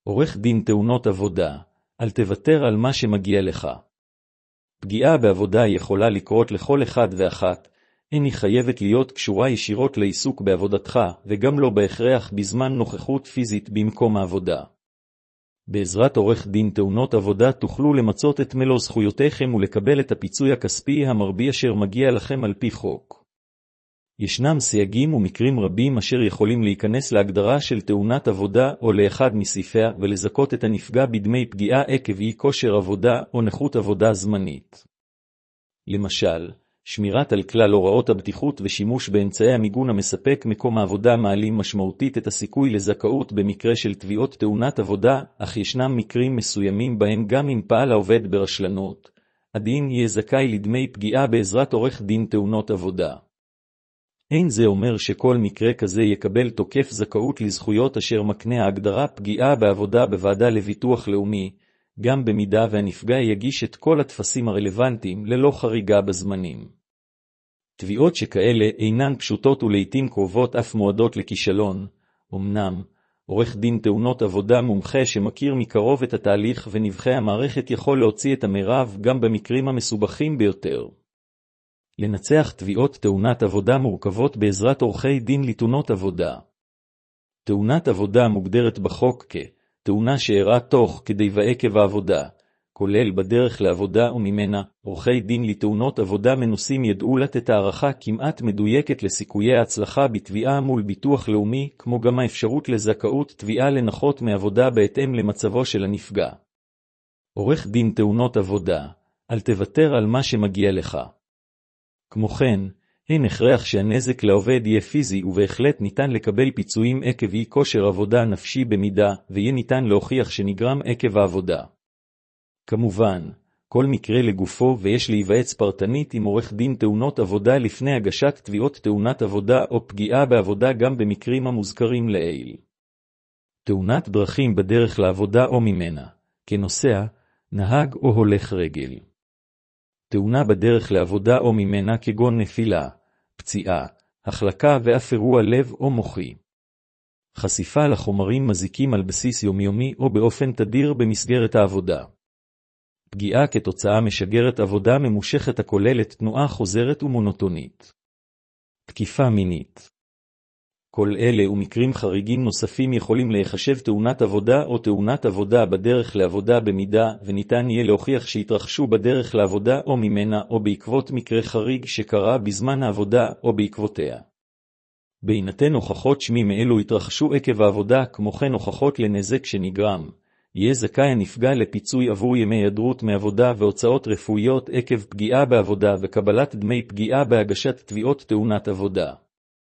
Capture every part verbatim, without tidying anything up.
עורך דין תאונות עבודה, אל תוותר על מה שמגיע לך. פגיעה בעבודה יכולה לקרות לכל אחד ואחת, אין היא חייבת להיות קשורה ישירות לעיסוק בעבודתך, וגם לא בהכרח בזמן נוכחות פיזית במקום העבודה. בעזרת עורך דין תאונות עבודה תוכלו למצות את מלוא זכויותיכם ולקבל את הפיצוי הכספי המרבי אשר מגיע לכם על פי חוק. ישנם סייגים ומקרים רבים אשר יכולים להיכנס להגדרה של תאונת עבודה או לאחד מסעיפיה ולזכות את הנפגע בדמי פגיעה עקב אי כושר עבודה או נכות עבודה זמנית. למשל, שמירת על כלל הוראות הבטיחות ושימוש באמצעי המיגון המספק מקום העבודה מעלים משמעותית את הסיכוי לזכאות במקרה של תביעות תאונת עבודה, אך ישנם מקרים מסוימים בהם גם אם פעל העובד ברשלנות, הדין יהיה זכאי לדמי פגיעה בעזרת עורך דין תאונות עבודה. אין זה אומר שכל מקרה כזה יקבל תוקף זכאות לזכויות אשר מקנה ההגדרה פגיעה בעבודה בוועדה לביטוח לאומי, גם במידה והנפגע יגיש את כל התפסים הרלוונטיים ללא חריגה בזמנים. תביעות שכאלה אינן פשוטות ולעיתים קרובות אף מועדות לכישלון, אמנם, עורך דין תאונות עבודה מומחה שמכיר מקרוב את התהליך ונבחי המערכת יכול להוציא את המרב גם במקרים המסובכים ביותר. לנצח תביעות תאונת עבודה מורכבות בעזרת עורכי דין לתאונות עבודה. תאונת עבודה מוגדרת בחוק כתאונה שאירעה תוך כדי ועקב העבודה, כולל בדרך לעבודה וממנה. עורכי דין לתאונות עבודה מנוסים ידעו לתת הערכה כמעט מדויקת לסיכויי ההצלחה בתביעה מול ביטוח לאומי, כמו גם האפשרות לזכאות תביעה לנחות מעבודה בהתאם למצבו של הנפגע. עורך דין תאונות עבודה, אל תוותר על מה שמגיע לך. כמו כן, אין הכרח שהנזק לעובד יהיה פיזי ובהחלט ניתן לקבל פיצויים עקב אי כושר עבודה נפשי במידה, ויהיה ניתן להוכיח שנגרם עקב העבודה. כמובן, כל מקרה לגופו ויש להיוועץ פרטנית עם עורך דין תאונות עבודה לפני הגשת תביעות תאונת עבודה או פגיעה בעבודה גם במקרים המוזכרים לעיל. תאונת דרכים בדרך לעבודה או ממנה, כנוסע, נהג או הולך רגל. תאונה בדרך לעבודה או ממנה כגון נפילה, פציעה, החלקה ואף אירוע לב או מוחי. חשיפה לחומרים מזיקים על בסיס יומיומי או באופן תדיר במסגרת העבודה. פגיעה כתוצאה משגרת עבודה ממושכת הכוללת תנועה חוזרת ומונוטונית. תקיפה מינית. כל אלה ומקרים חריגים נוספים יכולים להיחשב תאונת עבודה או תאונת עבודה בדרך לעבודה במידה וניתן יהיה להוכיח שהתרחשו בדרך לעבודה או ממנה או בעקבות מקרה חריג שקרה בזמן העבודה או בעקבותיה. בהינתן הוכחות שמי מאלו התרחשו עקב העבודה כמו כן הוכחות לנזק שנגרם, יהיה זכאי הנפגע לפיצוי עבור ימי היעדרות מעבודה והוצאות רפואיות עקב פגיעה בעבודה וקבלת דמי פגיעה בהגשת תביעות תאונת עבודה.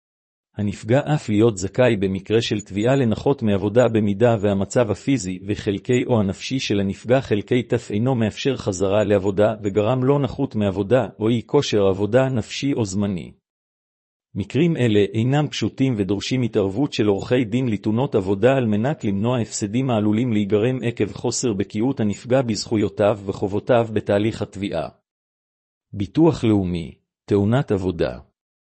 הנפגע אף להיות זכאי במקרה של תביעה לנחות מעבודה במידה והמצב הפיזי וחלקי או הנפשי של הנפגע חלקי תף אינו מאפשר חזרה לעבודה וגרם לו נכות מעבודה או אי כושר עבודה נפשי או זמני. מקרים אלה אינם פשוטים ודורשים התערבות של עורכי דין לתאונות עבודה על מנת למנוע הפסדים העלולים להיגרם עקב חוסר בקיאות הנפגע בזכויותיו וחובותיו בתהליך התביעה. ביטוח לאומי, תאונת עבודה.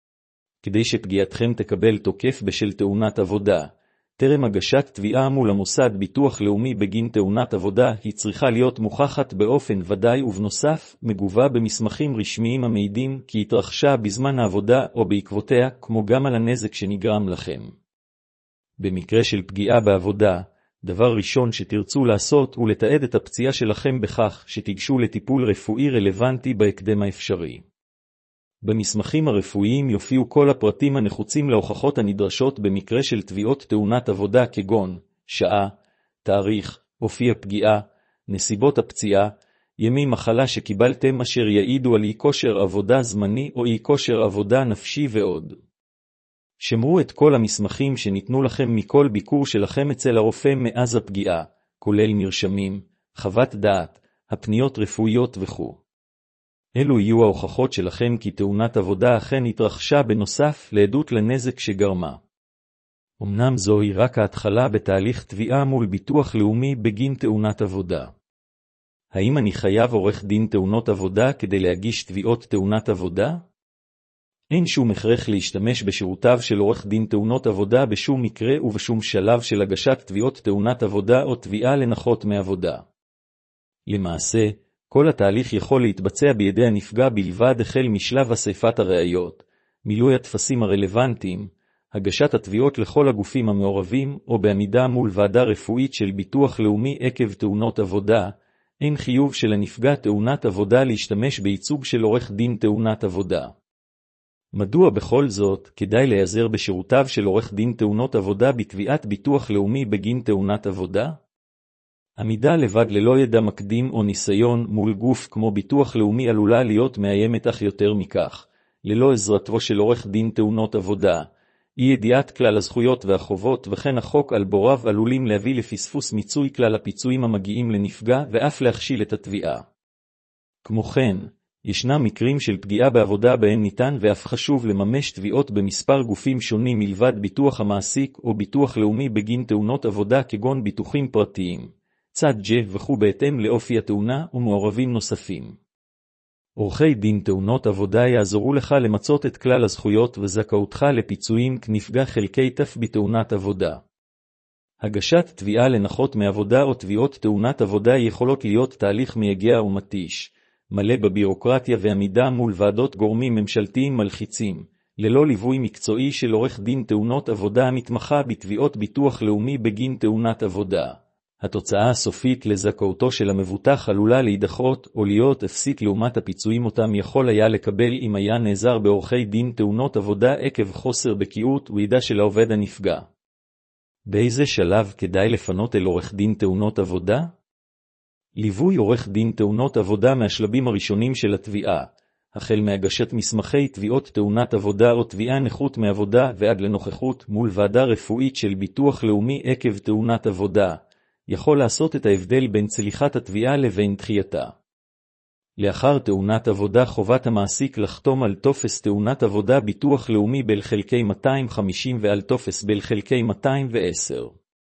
כדי שפגיעתכם תקבל תוקף בשל תאונת עבודה, טרם הגשת תביעה מול המוסד ביטוח לאומי בגין תאונת עבודה היא צריכה להיות מוכחת באופן ודאי ובנוסף מגובה במסמכים רשמיים המעידים כי התרחשה בזמן העבודה או בעקבותיה כמו גם על הנזק שנגרם לכם. במקרה של פגיעה בעבודה, דבר ראשון שתרצו לעשות הוא לתעד את הפציעה שלכם בכך שתיגשו לטיפול רפואי רלוונטי בהקדם האפשרי. במסמכים הרפואיים יופיעו כל הפרטים הנחוצים להוכחות הנדרשות במקרה של תביעות תאונת עבודה כגון שעה, תאריך, אופי הפגיעה, נסיבות הפציעה, ימי מחלה שקיבלתם אשר יעידו על אי כושר עבודה זמני או אי כושר עבודה נפשי ועוד. שמרו את כל המסמכים שניתנו לכם מכל ביקור שלכם אצל הרופא מאז הפגיעה, כולל מרשמים, חוות דעת, הפניות רפואיות וכו'. אלו יהיו ההוכחות שלכם כי תאונת עבודה אכן התרחשה בנוסף לעדות לנזק שגרמה. אמנם זוהי רק ההתחלה בתהליך תביעה מול ביטוח לאומי בגין תאונת עבודה. האם אני חייב עורך דין תאונות עבודה כדי להגיש תביעות תאונת עבודה? אין שום הכרח להשתמש בשירותיו של עורך דין תאונות עבודה בשום מקרה ובשום שלב של הגשת תביעות תאונת עבודה או תביעה לנכות מעבודה. למעשה, כל התהליך יכול להתבצע בידי הנפגע בלבד החל משלב אספת הראיות, מילוי הטפסים הרלוונטיים, הגשת התביעות לכל הגופים המעורבים או בעמידה מול ועדה רפואית של ביטוח לאומי עקב תאונות עבודה. אין חיוב של הנפגע תאונת עבודה להשתמש בייצוג של עורך דין תאונת עבודה. מדוע בכל זאת כדאי להיעזר בשירותיו של עורך דין תאונות עבודה בקביעת ביטוח לאומי בגין תאונת עבודה? עמידה לבד ללא ידע מקדים או ניסיון מול גוף כמו ביטוח לאומי עלולה להיות מאיימת אך יותר מכך, ללא עזרתו של עורך דין תאונות עבודה. אי ידיעת כלל הזכויות והחובות וכן החוק על בוריו עלולים להביא לפספוס מיצוי כלל הפיצויים המגיעים לנפגע ואף להכשיל את התביעה. כמו כן, ישנם מקרים של פגיעה בעבודה בהן ניתן ואף חשוב לממש תביעות במספר גופים שונים מלבד ביטוח המעסיק או ביטוח לאומי בגין תאונות עבודה כגון ביטוחים פרטיים, צד ג' וכו' בהתאם לאופי התאונה ומעורבים נוספים. עורכי דין תאונות עבודה יעזרו לך למצות את כלל הזכויות וזכאותך לפיצויים כנפגע חלקי תף בתאונת עבודה. הגשת תביעה לנכות מעבודה או תביעות תאונת עבודה יכולות להיות תהליך מייגע ומתיש, מלא בבירוקרטיה ועמידה מול ועדות גורמים ממשלתיים מלחיצים, ללא ליווי מקצועי של עורך דין תאונות עבודה המתמחה בתביעות ביטוח לאומי בגין תאונת עבודה. התוצאה הסופית לזכאותו של המבוטח עלולה להידחות או להיות אפסית לעומת הפיצויים אותם יכול היה לקבל אם היה נעזר בעורכי דין תאונות עבודה עקב חוסר בקיאות וידע של העובד הנפגע. באיזה שלב כדאי לפנות אל עורך דין תאונות עבודה? ליווי עורך דין תאונות עבודה מהשלבים הראשונים של התביעה, החל מהגשת מסמכי תביעות תאונת עבודה או תביעה נכות מעבודה ועד לנוכחות מול ועדה רפואית של ביטוח לאומי עקב תאונת עבודה, יכול לעשות את ההבדל בין צליחת התביעה לבין דחייתה. לאחר תאונת עבודה חובת המעסיק לחתום על טופס תאונת עבודה ביטוח לאומי בל חלקי מאתיים וחמישים ועל טופס בל חלקי מאתיים ועשר.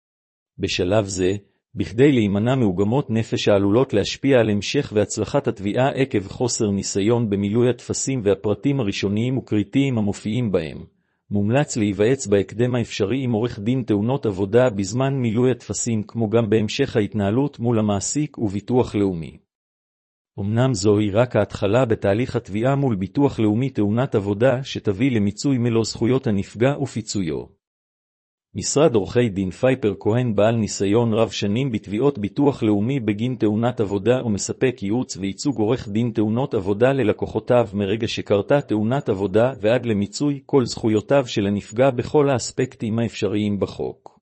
בשלב זה, בכדי להימנע מעוגמות נפש העלולות להשפיע על המשך והצלחת התביעה עקב חוסר ניסיון במילוי הטפסים והפרטים הראשוניים וקריטיים המופיעים בהם, מומלץ להיוועץ בהקדם האפשרי עם עורך דין תאונות עבודה בזמן מילוי הטפסים כמו גם בהמשך ההתנהלות מול המעסיק וביטוח לאומי. אמנם זוהי רק ההתחלה בתהליך התביעה מול ביטוח לאומי תאונת עבודה שתביא למיצוי מלוא זכויות הנפגע ופיצויו. משרד עורכי דין פייפר כהן בעל ניסיון רב שנים בתביעות ביטוח לאומי בגין תאונת עבודה ומספק ייעוץ וייצוג עורך דין תאונות עבודה ללקוחותיו מרגע שקרתה תאונת עבודה ועד למיצוי כל זכויותיו של הנפגע בכל האספקטים האפשריים בחוק.